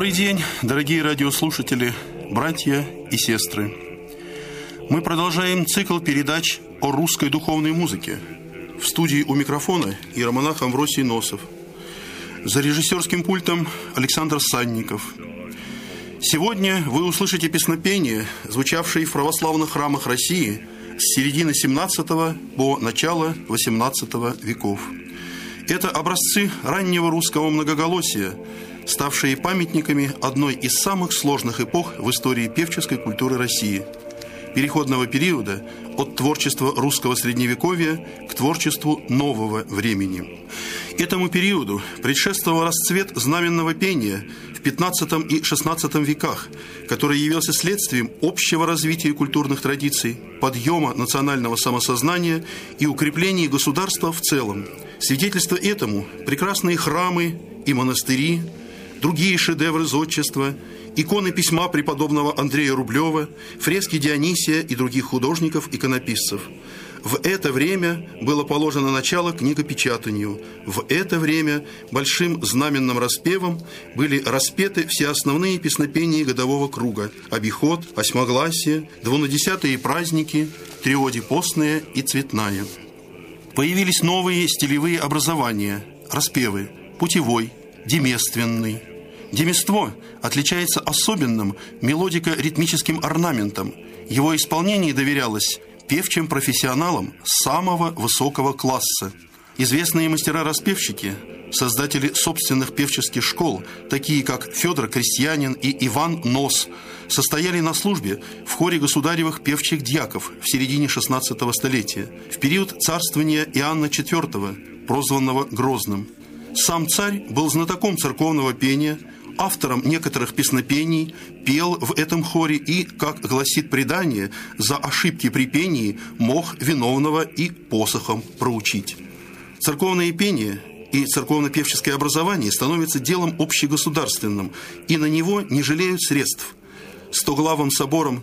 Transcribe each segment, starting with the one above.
Добрый день, дорогие радиослушатели, братья и сестры. Мы продолжаем цикл передач о русской духовной музыке. В студии у микрофона иеромонах Амвросий Носов. За режиссерским пультом Александр Санников. Сегодня вы услышите песнопения, звучавшие в православных храмах России с середины XVII по начало XVIII веков. Это образцы раннего русского многоголосия, ставшие памятниками одной из самых сложных эпох в истории певческой культуры России – переходного периода от творчества русского средневековья к творчеству нового времени. Этому периоду предшествовал расцвет знаменного пения в XV и XVI веках, который явился следствием общего развития культурных традиций, подъема национального самосознания и укрепления государства в целом. Свидетельство этому – прекрасные храмы и монастыри, другие шедевры зодчества, иконы письма преподобного Андрея Рублева, фрески Дионисия и других художников-иконописцев. В это время было положено начало книгопечатанию. В это время большим знаменным распевом были распеты все основные песнопения годового круга: обиход, осьмогласие, двунадесятые праздники, триоди постная и цветная. Появились новые стилевые образования: распевы путевой, деместственный. Демество отличается особенным мелодико-ритмическим орнаментом. Его исполнение доверялось певчим профессионалам самого высокого класса. Известные мастера-распевщики, создатели собственных певческих школ, такие как Федор Крестьянин и Иван Нос, состояли на службе в хоре государевых певчих дьяков в середине XVI столетия, в период царствования Иоанна IV, прозванного Грозным. Сам царь был знатоком церковного пения, автором некоторых песнопений, пел в этом хоре и, как гласит предание, за ошибки при пении мог виновного и посохом проучить. Церковное пение и церковно-певческое образование становится делом общегосударственным, и на него не жалеют средств. Стоглавым собором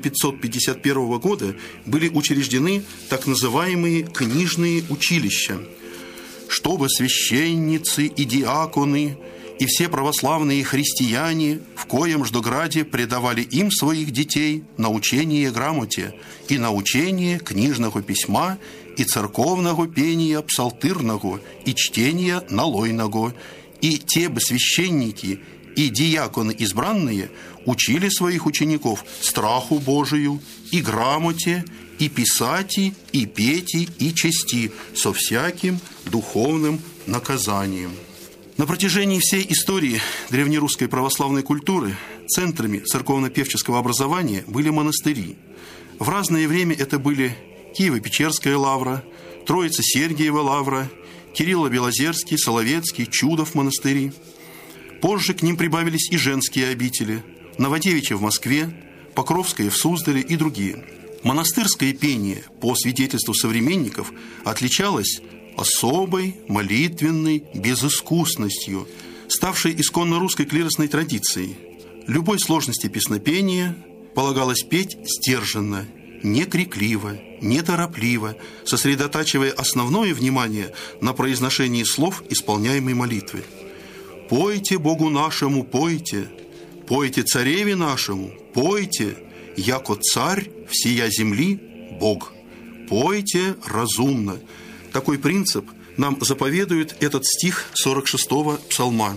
1551 года были учреждены так называемые книжные училища, чтобы священницы и диаконы и все православные христиане в коем ждограде предавали им своих детей научение грамоте и научение книжного письма и церковного пения псалтырного и чтения налойного. И те бы священники и диаконы избранные учили своих учеников страху Божию и грамоте, и писати, и пети, и чести со всяким духовным наказанием. На протяжении всей истории древнерусской православной культуры центрами церковно-певческого образования были монастыри. В разное время это были Киево-Печерская лавра, Троице-Сергиева лавра, Кирилло-Белозерский, Соловецкий, Чудов монастыри. Позже к ним прибавились и женские обители: Новодевичья в Москве, Покровская в Суздале и другие. Монастырское пение, по свидетельству современников, отличалось особой молитвенной безыскусностью, ставшей исконно русской клиросной традицией. Любой сложности песнопения полагалось петь сдержанно, не крикливо, не торопливо, сосредотачивая основное внимание на произношении слов исполняемой молитвы. «Пойте Богу нашему, пойте, пойте цареве нашему, пойте, яко царь всея земли Бог, пойте разумно». Такой принцип нам заповедует этот стих 46-го псалма.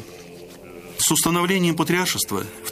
С установлением патриаршества в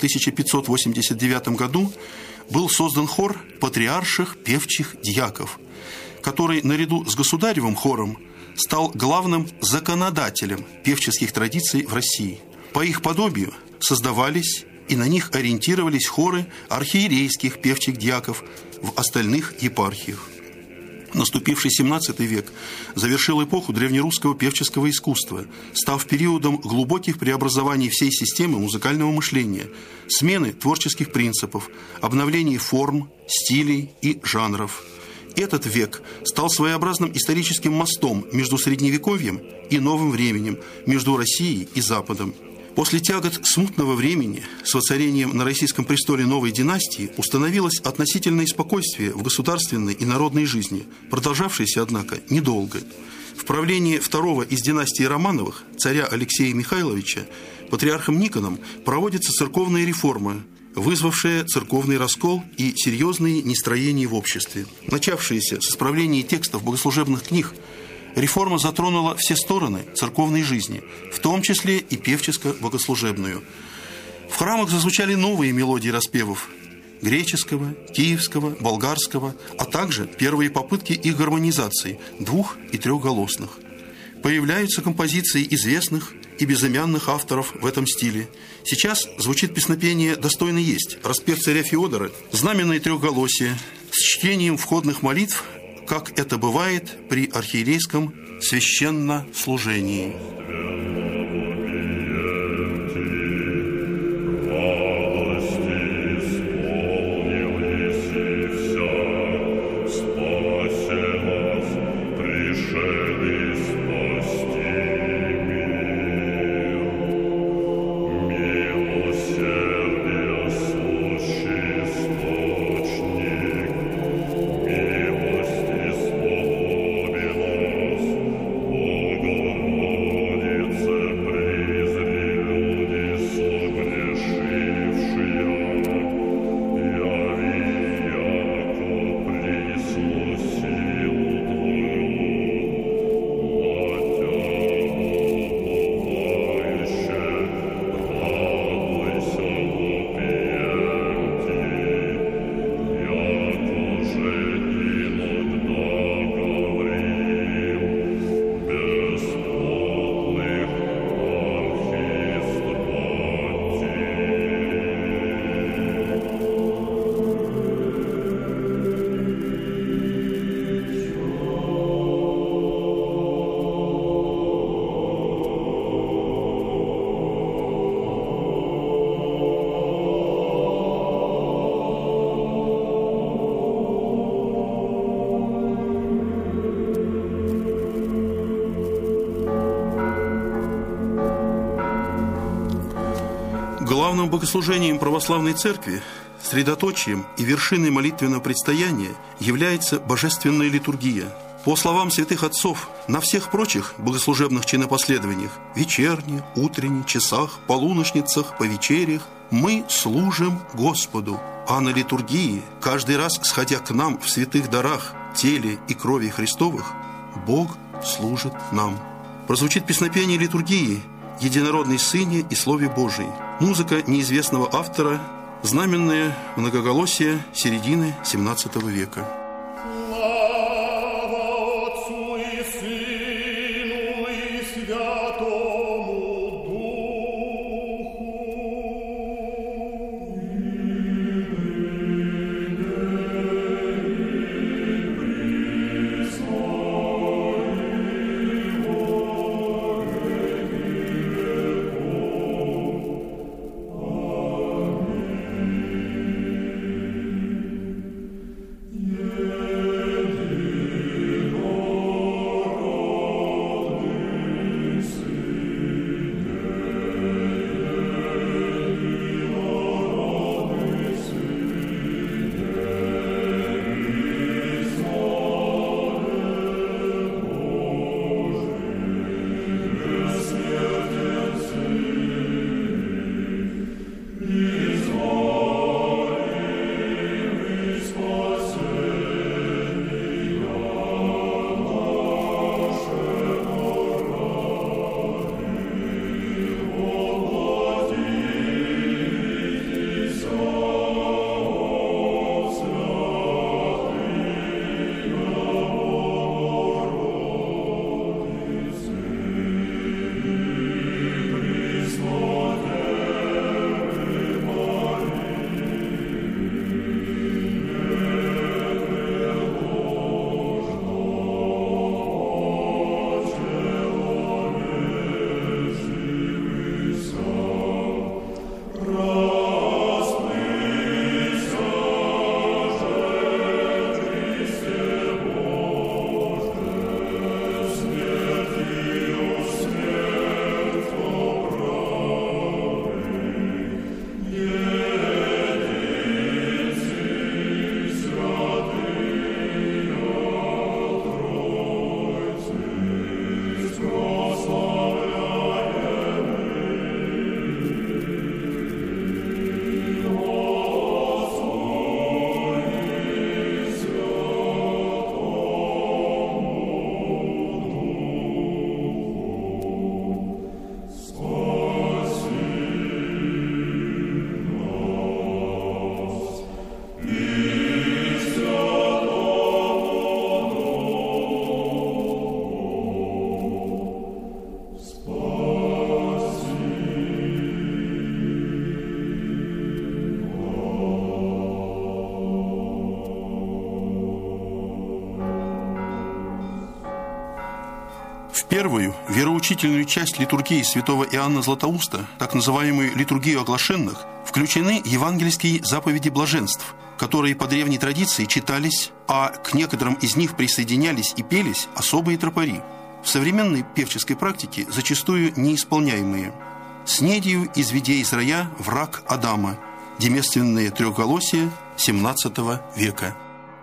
1589 году был создан хор патриарших певчих дьяков, который наряду с государевым хором стал главным законодателем певческих традиций в России. По их подобию создавались и на них ориентировались хоры архиерейских певчих дьяков в остальных епархиях. Наступивший XVII век завершил эпоху древнерусского певческого искусства, став периодом глубоких преобразований всей системы музыкального мышления, смены творческих принципов, обновления форм, стилей и жанров. Этот век стал своеобразным историческим мостом между Средневековьем и новым временем, между Россией и Западом. После тягот смутного времени с воцарением на российском престоле новой династии установилось относительное спокойствие в государственной и народной жизни, продолжавшееся, однако, недолго. В правлении второго из династии Романовых, царя Алексея Михайловича, патриархом Никоном проводится церковная реформа, вызвавшая церковный раскол и серьезные нестроения в обществе. Начавшаяся с исправления текстов богослужебных книг, реформа затронула все стороны церковной жизни, в том числе и певческо-богослужебную. В храмах зазвучали новые мелодии распевов греческого, киевского, болгарского, а также первые попытки их гармонизации двух- и трехголосных. Появляются композиции известных и безымянных авторов в этом стиле. Сейчас звучит песнопение «Достойно есть», распев царя Феодора, знаменное трехголосие с чтением входных молитв, как это бывает при архиерейском священнослужении. Главным богослужением православной церкви, средоточием и вершиной молитвенного предстояния является божественная литургия. По словам святых отцов, на всех прочих богослужебных чинопоследованиях – вечерне, утренне, часах, полуночницах, по вечерях – мы служим Господу, а на литургии, каждый раз сходя к нам в святых дарах, теле и крови Христовых, Бог служит нам. Прозвучит песнопение литургии «Единородный Сыне и Слове Божий». Музыка неизвестного автора, знаменное многоголосие середины XVII века. Yeah. первую вероучительную часть литургии святого Иоанна Златоуста, так называемую литургию оглашенных, включены евангельские заповеди блаженств, которые по древней традиции читались, а к некоторым из них присоединялись и пелись особые тропари, в современной певческой практике зачастую неисполняемые. «Снедью изведи из рая враг Адама», деместственные трехголосия XVII века.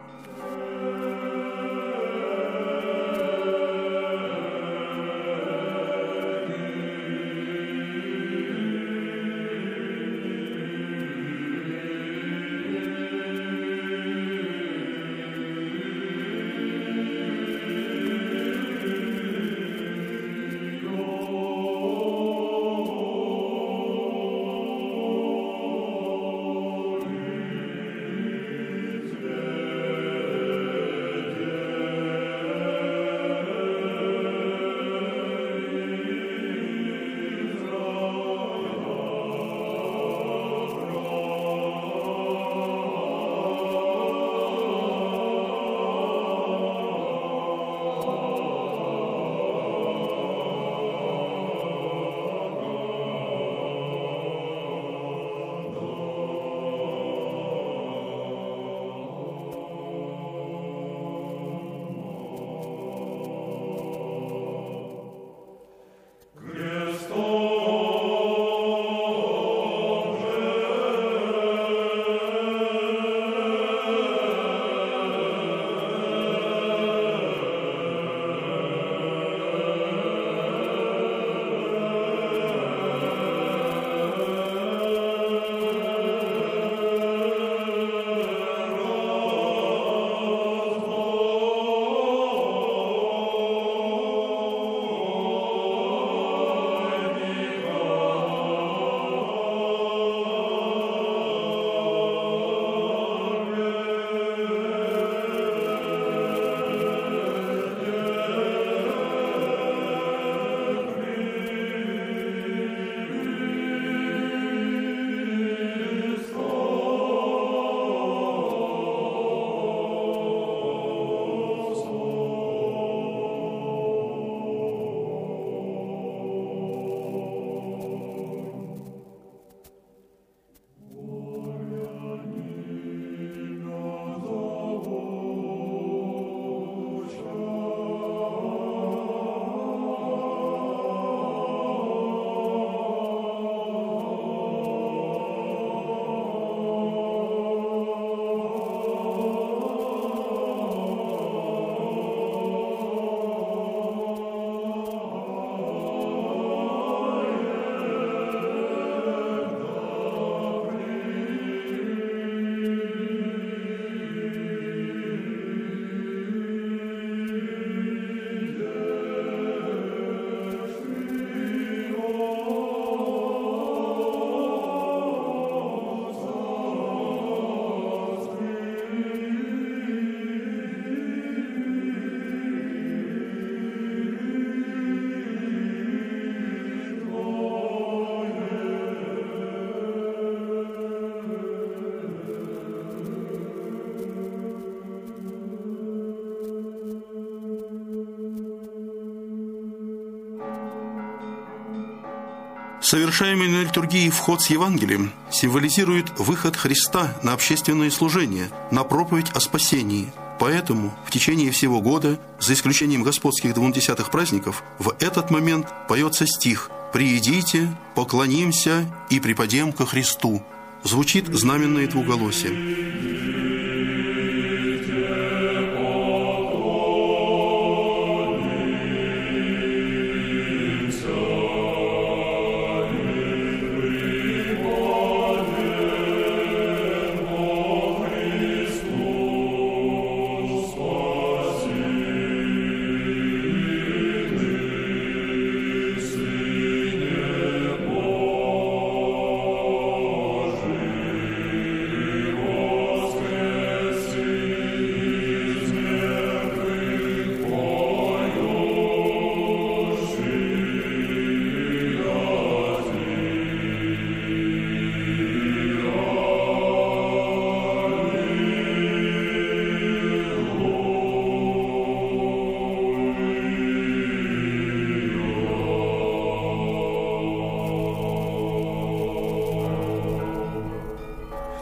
Совершаемый на литургии вход с Евангелием символизирует выход Христа на общественное служение, на проповедь о спасении. Поэтому в течение всего года, за исключением господских 20 праздников, в этот момент поется стих «Приидите, поклонимся и припадем ко Христу». Звучит знаменное двуголосие.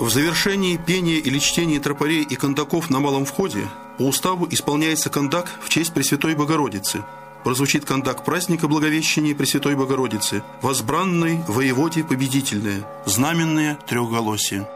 В завершении пения или чтения тропарей и кондаков на малом входе по уставу исполняется кондак в честь Пресвятой Богородицы. Прозвучит кондак праздника Благовещения Пресвятой Богородицы, возбранной воеводе победительное, знаменное трехголосие.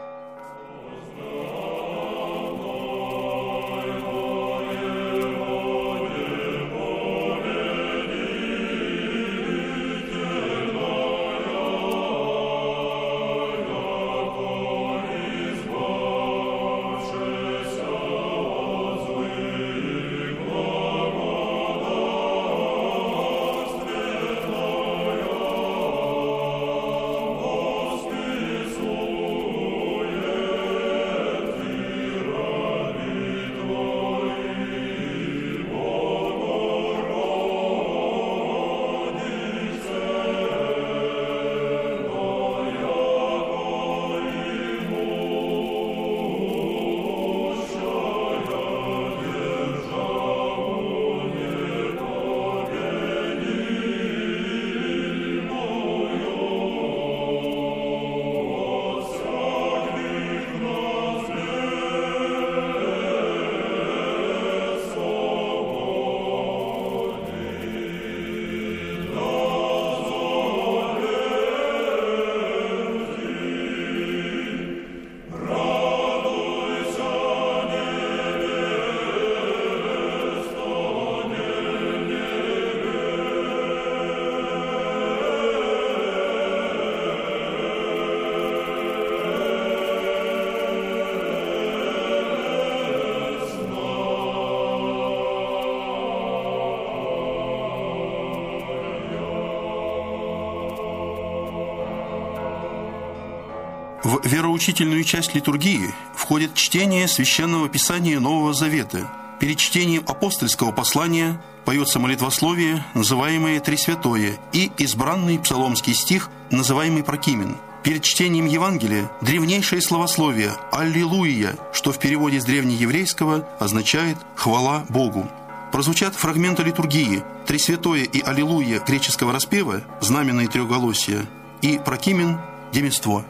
В вероучительную часть литургии входит чтение Священного Писания Нового Завета. Перед чтением апостольского послания поется молитвословие, называемое Тресвятое, и избранный псаломский стих, называемый Прокимен. Перед чтением Евангелия древнейшее словословие «Аллилуйя», что в переводе с древнееврейского означает «хвала Богу». Прозвучат фрагменты литургии «Тресвятое» и «Аллилуйя» греческого распева, знаменные трехголосия, и «Прокимен» демество.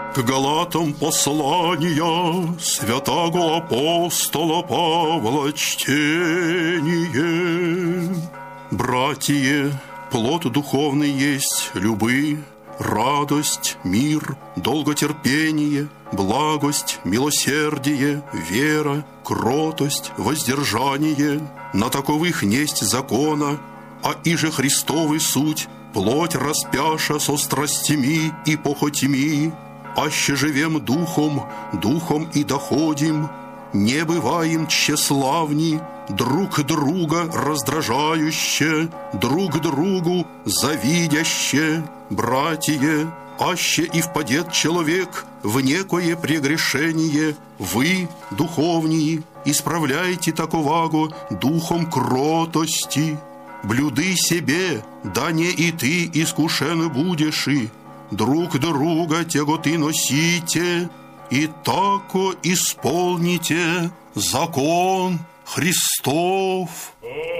К Галатам послания святаго апостола Павла чтение. Братья, плод духовный есть любы, радость, мир, долготерпение, благость, милосердие, вера, кротость, воздержание. На таковых несть закона, а иже Христовый суть, плоть распяша со страстями и похотями. Аще живем духом, духом и доходим, не бываем тщеславни, друг друга раздражающе, друг другу завидяще. Братья, аще и впадет человек в некое прегрешение, вы, духовнии, исправляйте таковаго духом кротости. Блюды себе, да не и ты искушен будешь, и друг друга тяготы носите, и тако исполните закон Христов.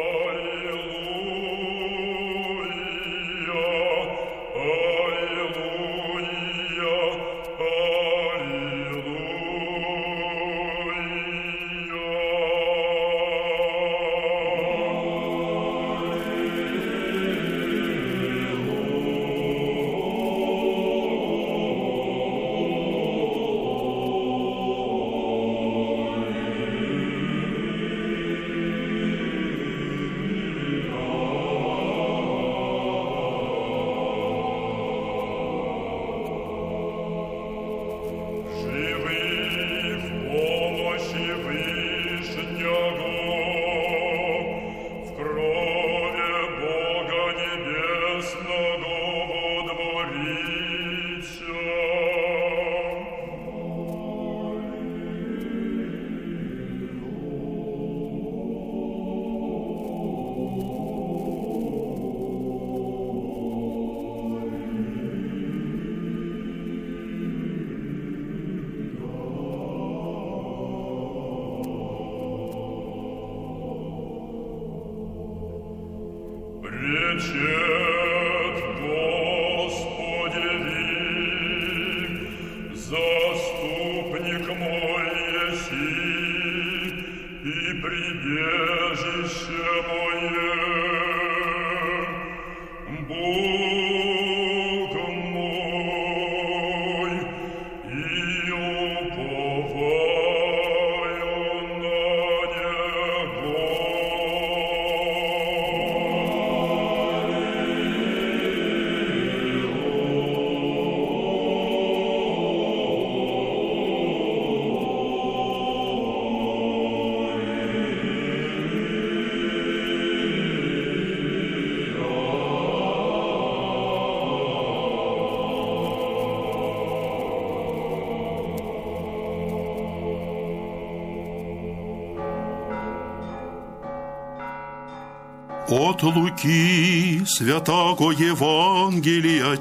От Луки святаго Евангелия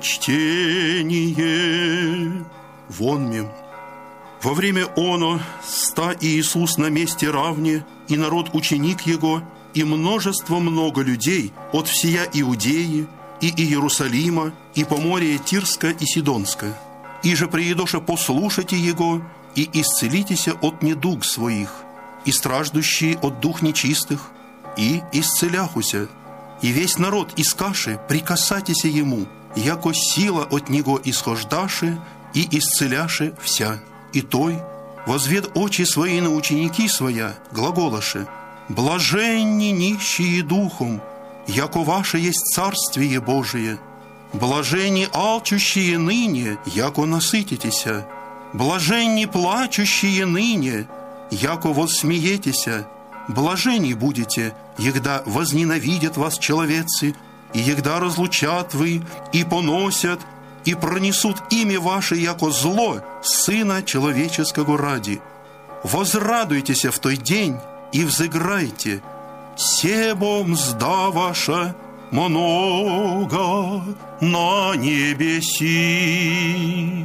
чтение. Вонме. Во время оно ста Иисус на месте равне, и народ ученик Его, и множество много людей от всея Иудеи, и Иерусалима, и Поморья Тирска и Сидонска. И же приедоша послушайте Его, и исцелитеся от недуг своих, и страждущие от дух нечистых, и исцеляхуся, и весь народ искаши прикасатися Ему, яко сила от Него исхождаши, и исцеляши вся. И той, возвед очи свои на ученики своя, глаголаши: блаженни нищие духом, яко ваше есть Царствие Божие. Блаженни алчущие ныне, яко насытитеся. Блаженни плачущие ныне, яко воссмеетеся. Блаженни будете, егда возненавидят вас человецы, и егда разлучат вы, и поносят, и пронесут имя ваше, яко зло, Сына Человеческого ради. Возрадуйтесь в той день и взыграйте, себо мзда ваша много на небеси.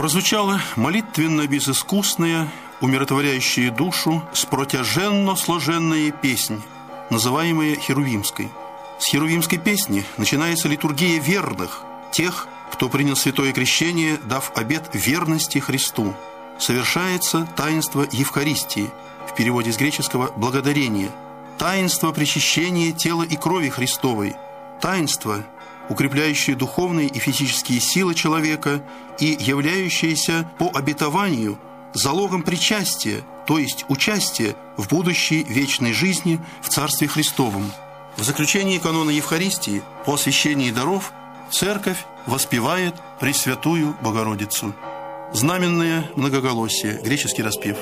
Прозвучала молитвенно-безыскусная, умиротворяющая душу, спротяженно-сложенная песнь, называемая Херувимской. С Херувимской песни начинается литургия верных, тех, кто принял святое крещение, дав обет верности Христу. Совершается таинство Евхаристии, в переводе с греческого «благодарение», таинство причащения тела и крови Христовой, таинство, укрепляющее духовные и физические силы человека и являющееся по обетованию залогом причастия, то есть участия в будущей вечной жизни в Царстве Христовом. В заключении канона Евхаристии по освящении даров Церковь воспевает Пресвятую Богородицу. Знаменное многоголосие, греческий распев.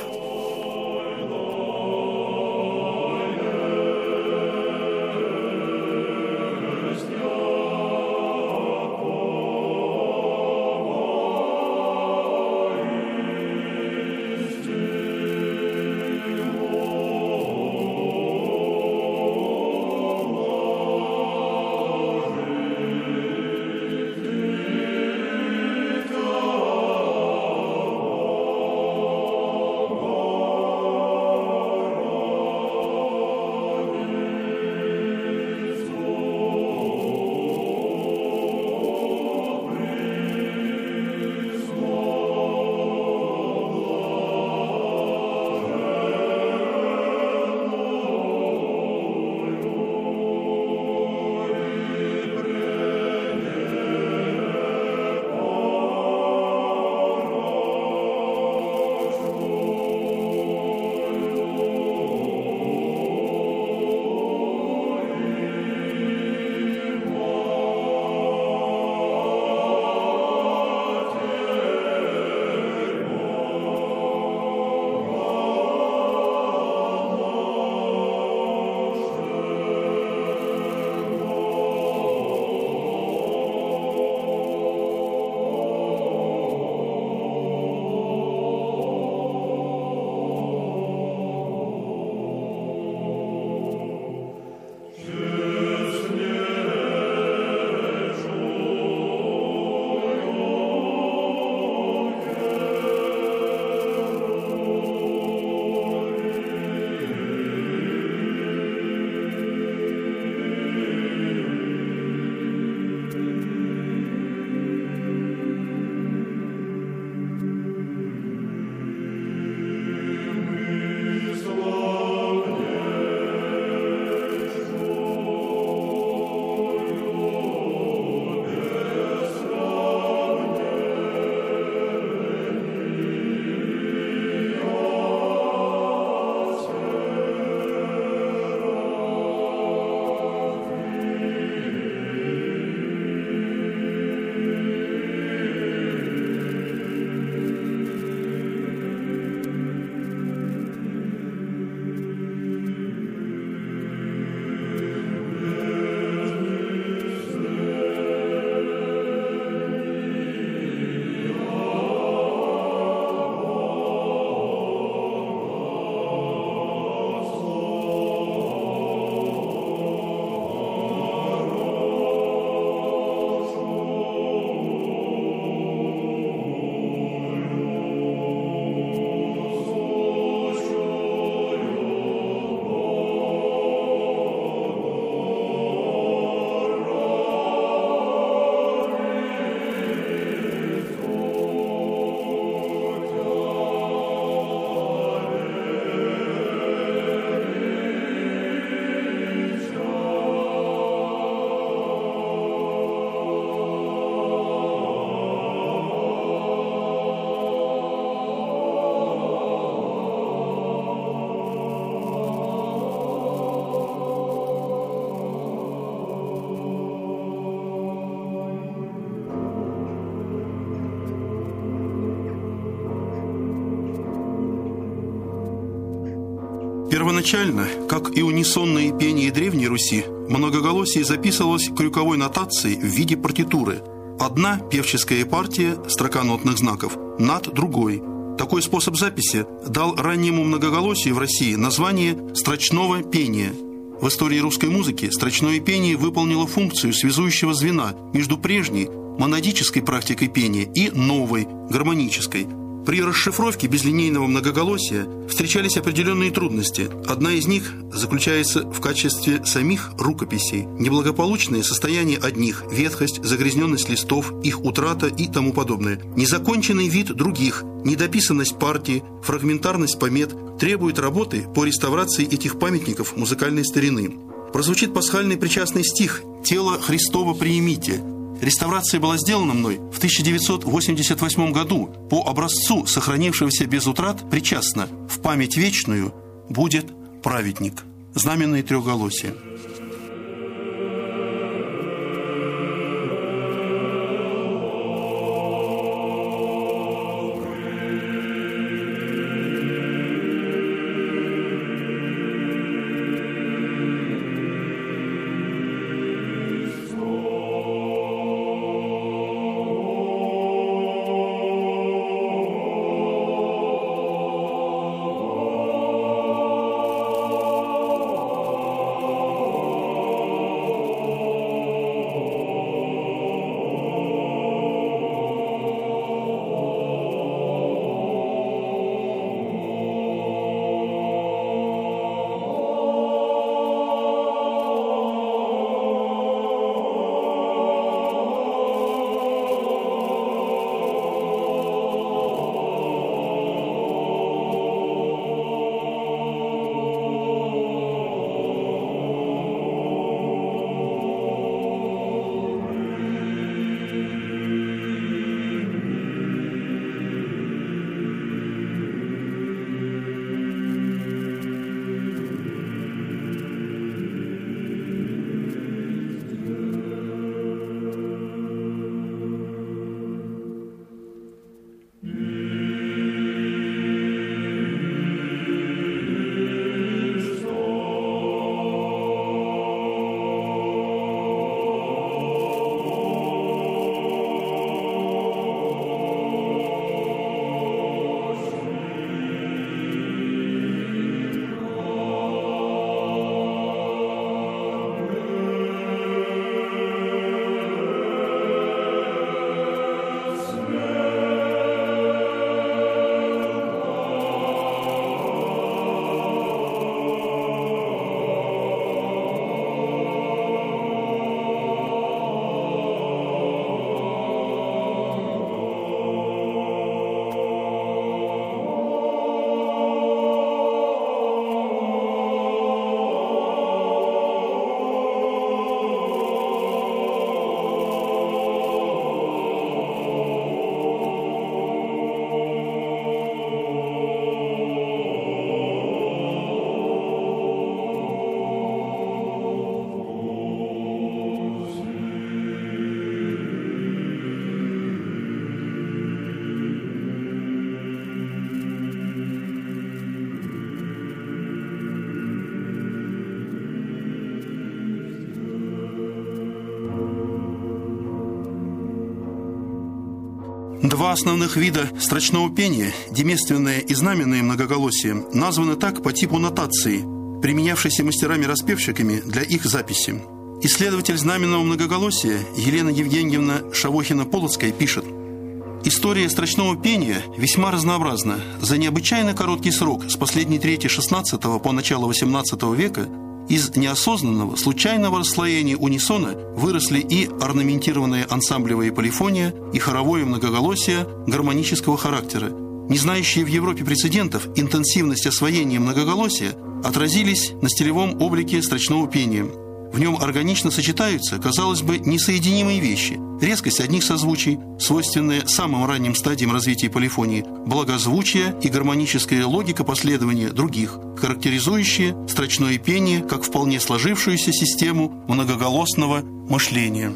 Первоначально, как и унисонное пение Древней Руси, многоголосие записывалось крюковой нотацией в виде партитуры. Одна певческая партия, строка нотных знаков, над другой. Такой способ записи дал раннему многоголосию в России название строчного пения. В истории русской музыки строчное пение выполнило функцию связующего звена между прежней, монодической практикой пения и новой, гармонической. При расшифровке безлинейного многоголосия встречались определенные трудности. Одна из них заключается в качестве самих рукописей. Неблагополучное состояние одних, ветхость, загрязненность листов, их утрата и тому подобное. Незаконченный вид других, недописанность партии, фрагментарность помет требуют работы по реставрации этих памятников музыкальной старины. Прозвучит пасхальный причастный стих «Тело Христово приимите». Реставрация была сделана мной в 1988 году по образцу, сохранившегося без утрат, причастно. В память вечную будет праведник. Знаменное трехголосие. Два основных вида строчного пения, деместственное и знаменное многоголосие, названы так по типу нотации, применявшейся мастерами-распевщиками для их записи. Исследователь знаменного многоголосия Елена Евгеньевна Шавохина-Полоцкая пишет: «История строчного пения весьма разнообразна. За необычайно короткий срок, с последней трети XVI по начало XVIII века, из неосознанного, случайного расслоения унисона выросли и орнаментированная ансамблевая полифония, и хоровое многоголосие гармонического характера. Не знающие в Европе прецедентов интенсивность освоения многоголосия отразились на стилевом облике строчного пения. В нем органично сочетаются, казалось бы, несоединимые вещи. Резкость одних созвучий, свойственная самым ранним стадиям развития полифонии, благозвучие и гармоническая логика последования других, характеризующие строчное пение как вполне сложившуюся систему многоголосного мышления».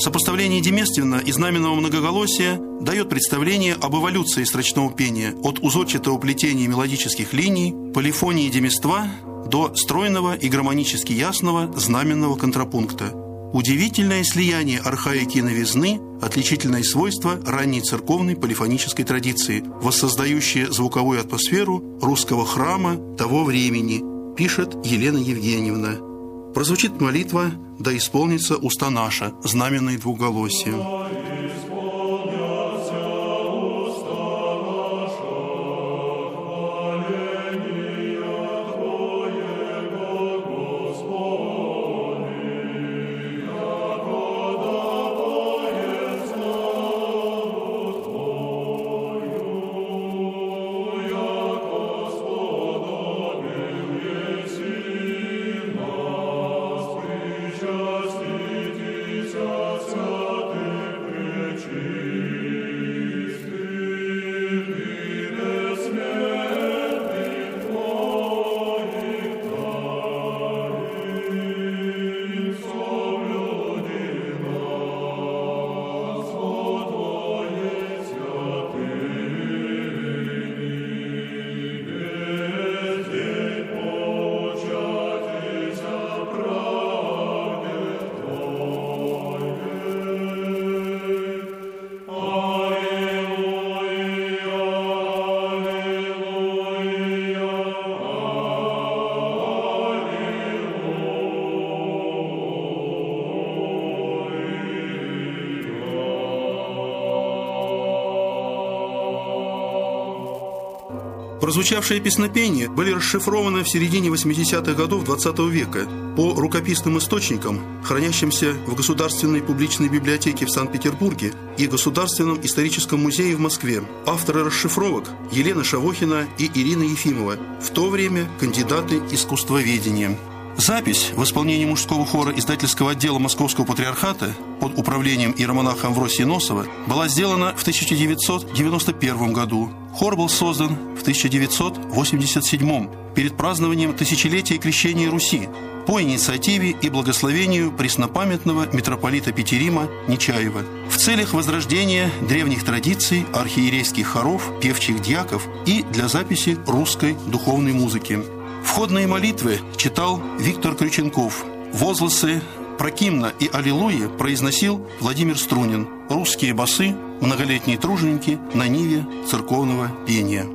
Сопоставление демественно и знаменного многоголосия дает представление об эволюции строчного пения от узорчатого плетения мелодических линий, полифонии демества до стройного и гармонически ясного знаменного контрапункта. Удивительное слияние архаики и новизны, отличительное свойство ранней церковной полифонической традиции, воссоздающее звуковую атмосферу русского храма того времени, пишет Елена Евгеньевна. Прозвучит молитва «Да исполнится уста наша», знаменное двуголосие. Прозвучавшие песнопения были расшифрованы в середине 80-х годов XX века по рукописным источникам, хранящимся в Государственной публичной библиотеке в Санкт-Петербурге и Государственном историческом музее в Москве. Авторы расшифровок – Елена Шавохина и Ирина Ефимова, в то время кандидаты искусствоведения. Запись в исполнении мужского хора издательского отдела Московского патриархата под управлением иеромонаха Амвросия Носова была сделана в 1991 году. Хор был создан в 1987 перед празднованием тысячелетия крещения Руси по инициативе и благословению преснопамятного митрополита Петерима Нечаева в целях возрождения древних традиций архиерейских хоров, певчих дьяков и для записи русской духовной музыки. Входные молитвы читал Виктор Крюченков. Возгласы «Прокимна» и «Аллилуйя» произносил Владимир Струнин. Русские басы, многолетние труженики на ниве церковного пения.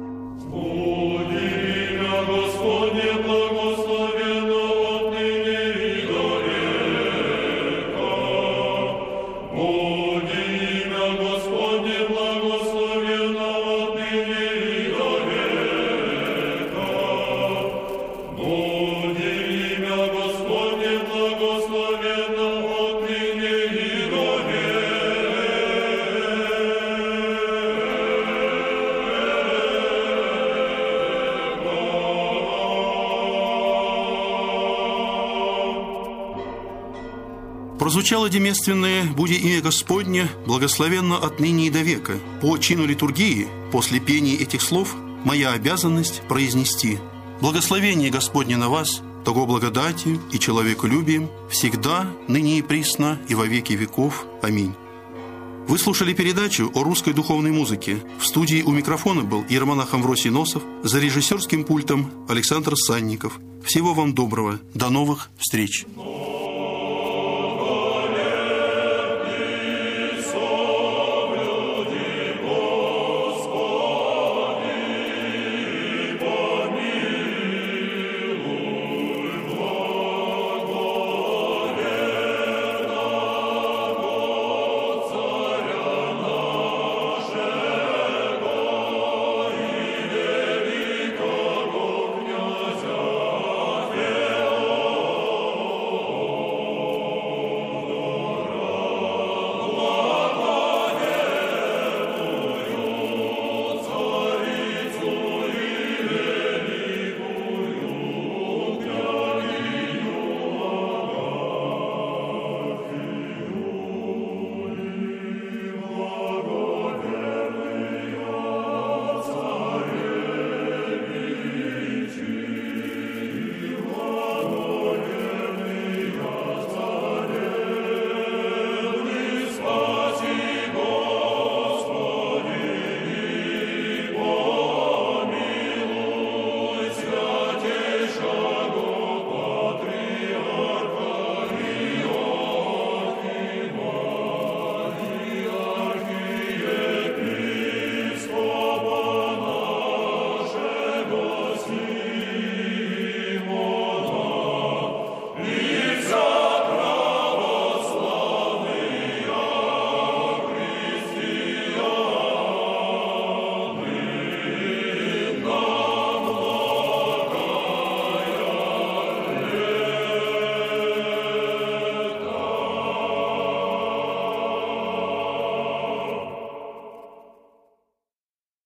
Прозвучало демественное «Буди имя Господне, благословенно отныне и до века». По чину литургии, после пения этих слов, моя обязанность произнести «Благословение Господне на вас, того благодатью и человеколюбием, всегда, ныне и присно, и во веки веков. Аминь». Вы слушали передачу о русской духовной музыке. В студии у микрофона был иеромонах Амвросий Носов, за режиссерским пультом Александр Санников. Всего вам доброго. До новых встреч.